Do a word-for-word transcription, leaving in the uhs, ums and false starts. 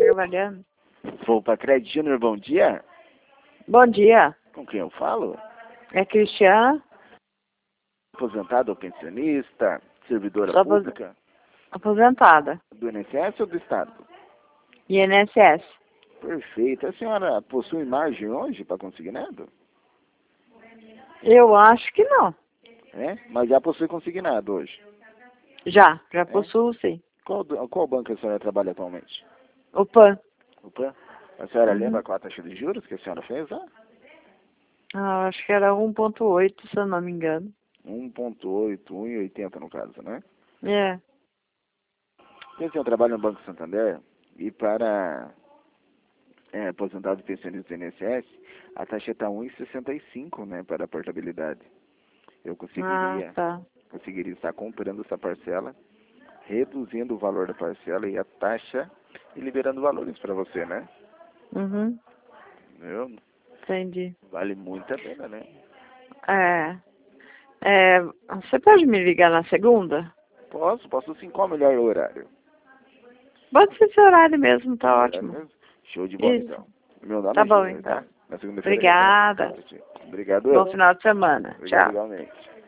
trabalhando. Vou para Crédito Júnior, bom dia. Bom dia. Com quem eu falo? É Cristiana? Aposentado ou pensionista? Servidora Sou apos- pública? aposentada. Do I N S S ou do Estado? I N S S. Perfeito. A senhora possui margem hoje para consignado? Eu acho que não. É? Mas já possui consignado hoje. Já, já possuo sim. Qual, do- qual banco a senhora trabalha atualmente? O P A N. O P A N? A senhora Uhum. lembra qual a taxa de juros que a senhora fez lá? Ah, acho que era um ponto oito, se eu não me engano. um ponto oito, um e oitenta no caso, né? É. Eu tenho trabalho no Banco Santander e para é, aposentado e pensionista do I N S S, a taxa está um e sessenta e cinco, né, para a portabilidade. Eu Ah, conseguiria, tá. conseguiria estar comprando essa parcela, reduzindo o valor da parcela e a taxa e liberando valores para você, né? Uhum. Entendeu? Entendi. Vale muito a pena, né? É. É, você pode me ligar na segunda? Posso, posso sim. Qual o melhor horário? Pode ser esse horário mesmo, tá Horário ótimo. mesmo? Show de bola, Isso. então. Meu nome Tá é bom, Júnior, então. tá? Na segunda-feira eu retorno. Obrigada. Obrigado, Bom eu. final de semana. Obrigado Tchau. igualmente.